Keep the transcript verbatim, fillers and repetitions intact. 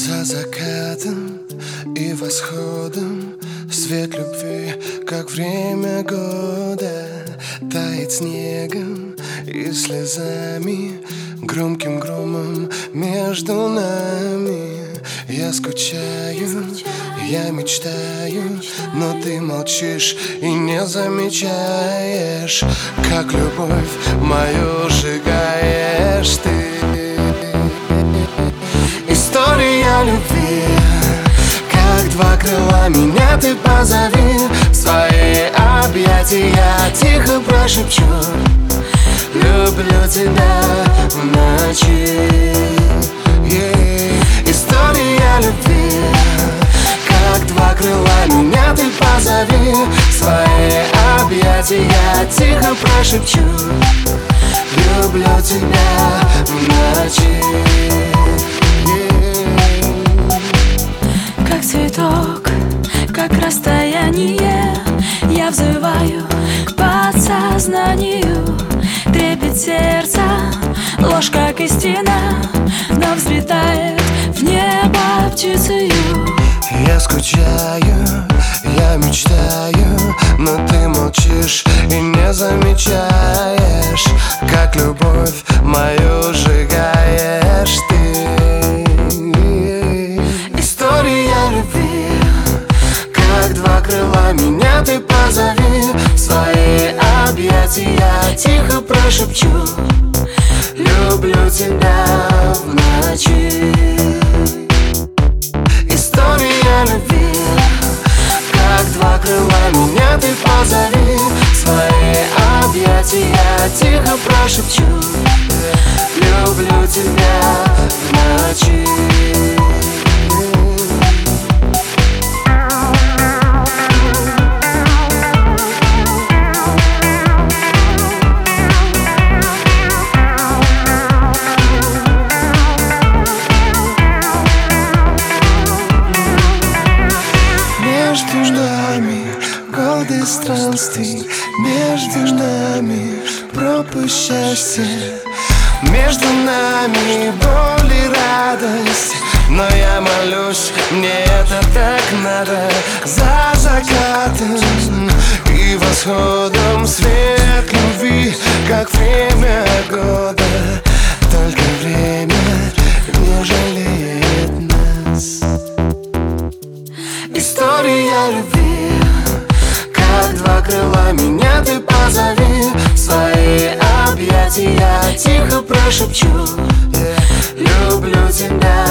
За закатом и восходом свет любви, как время года, тает снегом и слезами, громким громом между нами. Я скучаю, я мечтаю, но ты молчишь и не замечаешь, как любовь мою сжигаешь ты. История любви, как два крыла, меня ты позови в свои объятия, тихо прошепчу: люблю тебя в ночи. Yeah. История любви, как два крыла, меня ты позови в свои объятия, тихо прошепчу: люблю тебя в ночи. Как цветок, как расстояние, я взываю к подсознанию. Трепет сердца, ложь как истина, но взлетает в небо птицею. Я скучаю, я мечтаю, но ты молчишь и не замечаешь, как любовь мою сжигаешь ты. История любви, как два крыла, меня ты позови в свои объятия, тихо прошепчу: люблю тебя в ночи. История любви, как два крыла, меня ты позови в свои объятия, тихо прошепчу: люблю тебя в ночи. Между нами годы странствий, между нами пропасть счастья, между нами боль и радость. Но я молюсь, мне это так надо. За закатом и восходом свет любви, как время года. Только время не жалеет нас. История любви, как два крыла, меня ты позови в свои объятия, тихо прошепчу: люблю тебя